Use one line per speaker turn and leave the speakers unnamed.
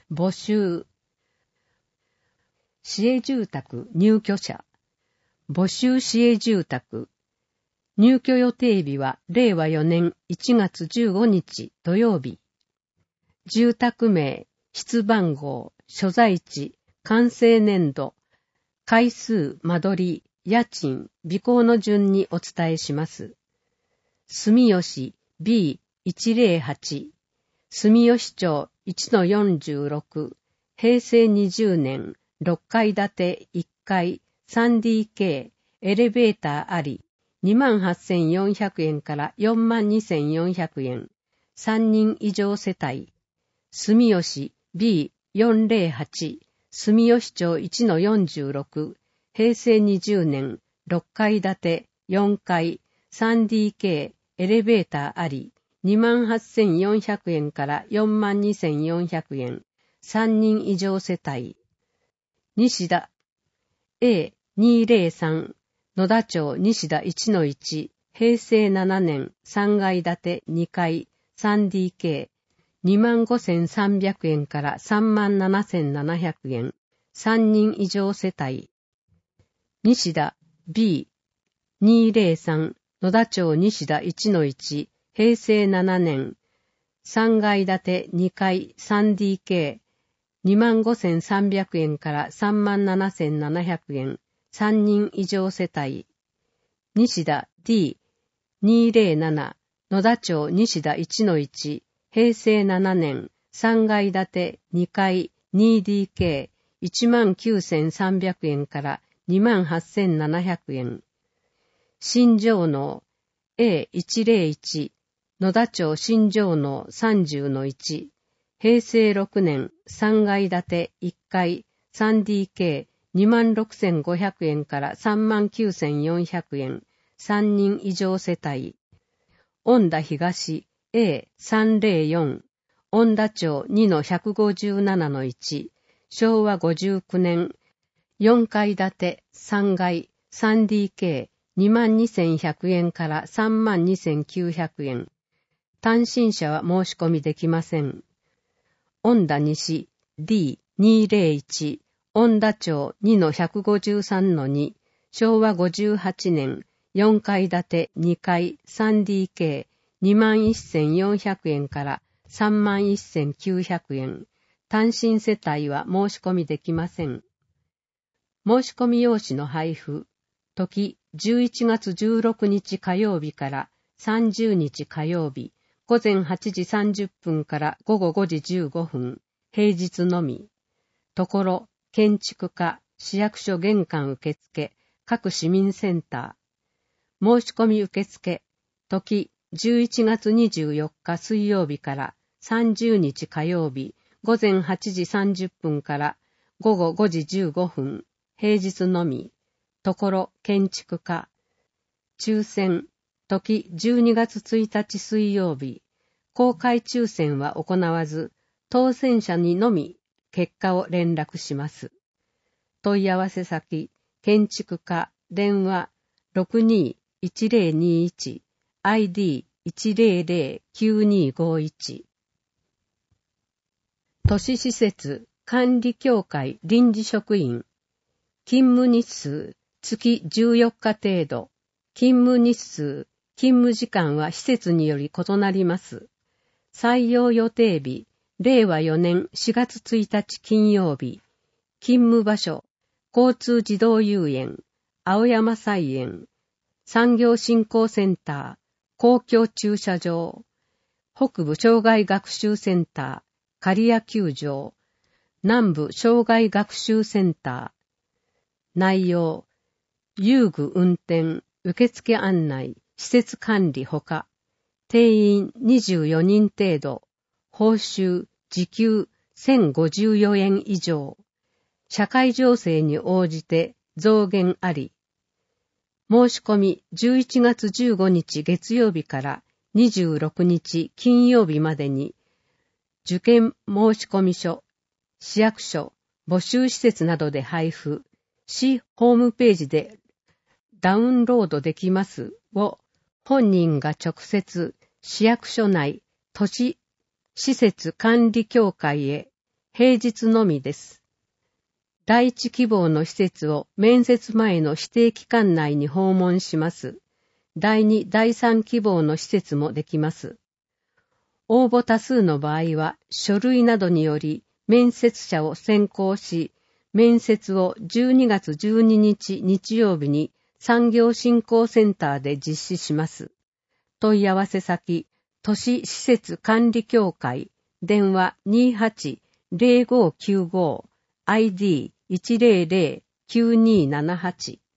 募集。市営住宅入居者。募集市営住宅。入居予定日は令和4年1月15日土曜日。住宅名、室番号、所在地、完成年度、階数、間取り、家賃、備考の順にお伝えします。住吉 B108、住吉町 1-46、平成20年、6階建て1階 3DK、エレベーターあり、28,400円から42,400円、3人以上世帯。住吉 B408、住吉町 1-46、平成20年、6階建て4階 3DK、エレベーターあり、28,400円から42,400円、3人以上世帯。西田 A203、野田町西田 1-1、平成7年、3階建て2階 3DK、25,300円から37,700円、3人以上世帯。西田 B203、野田町西田 1-1、平成7年、3階建て2階 3DK、25,300円から37,700円、3人以上世帯。西田 D207、野田町西田 1-1、平成7年、3階建て2階 2DK、19,300円から28,700円。新城能 A101、野田町新城能 30-1、平成6年、3階建て1階 3DK、26,500円から39,400円、3人以上世帯。恩田東 A304、恩田町 2-157-1、昭和59年、4階建て3階 3DK、22,100円から32,900円。単身者は申し込みできません。恩田西 D201、恩田町 2-153-2、昭和58年、4階建て2階 3DK、21,400円から31,900円。単身世帯は申し込みできません。申し込み用紙の配布、時11月16日火曜日から30日火曜日、午前8時30分から午後5時15分、平日のみ。ところ、建築課、市役所玄関受付、各市民センター。申し込み受付、時11月24日水曜日から30日火曜日、午前8時30分から午後5時15分、平日のみ。ところ、建築課。抽選、時12月1日水曜日。公開抽選は行わず、当選者にのみ結果を連絡します。問い合わせ先、建築課、電話 62-1021、ID-100-9251。都市施設管理協会臨時職員。勤務日数、月14日程度。勤務日数、勤務時間は施設により異なります。採用予定日、令和4年4月1日金曜日。勤務場所、交通児童遊園、青山菜園、産業振興センター、公共駐車場、北部障害学習センター、刈谷球場、南部障害学習センター。内容、遊具運転、受付案内、施設管理ほか、定員24人程度、報酬、時給1,054円以上、社会情勢に応じて増減あり。申し込み11月15日月曜日から26日金曜日までに、受験申込書、市役所、募集施設などで配布、市ホームページでダウンロードできますを、本人が直接市役所内都市施設管理協会へ平日のみです。第一希望の施設を面接前の指定期間内に訪問します。第二、第三希望の施設もできます。応募多数の場合は、書類などにより面接者を選考し、面接を12月12日日曜日に産業振興センターで実施します。問い合わせ先、都市施設管理協会、電話 28-0595 ID100-9278